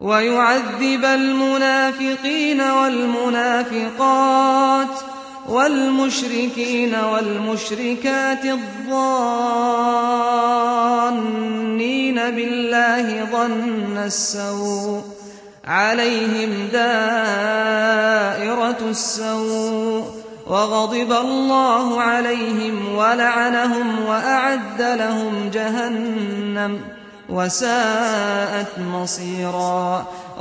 ويعذب المنافقين والمنافقات والمشركين والمشركات الظانين بالله ظن السوء عليهم دائرة السوء وغضب الله عليهم ولعنهم وأعد لهم جهنم وساءت مصيرا.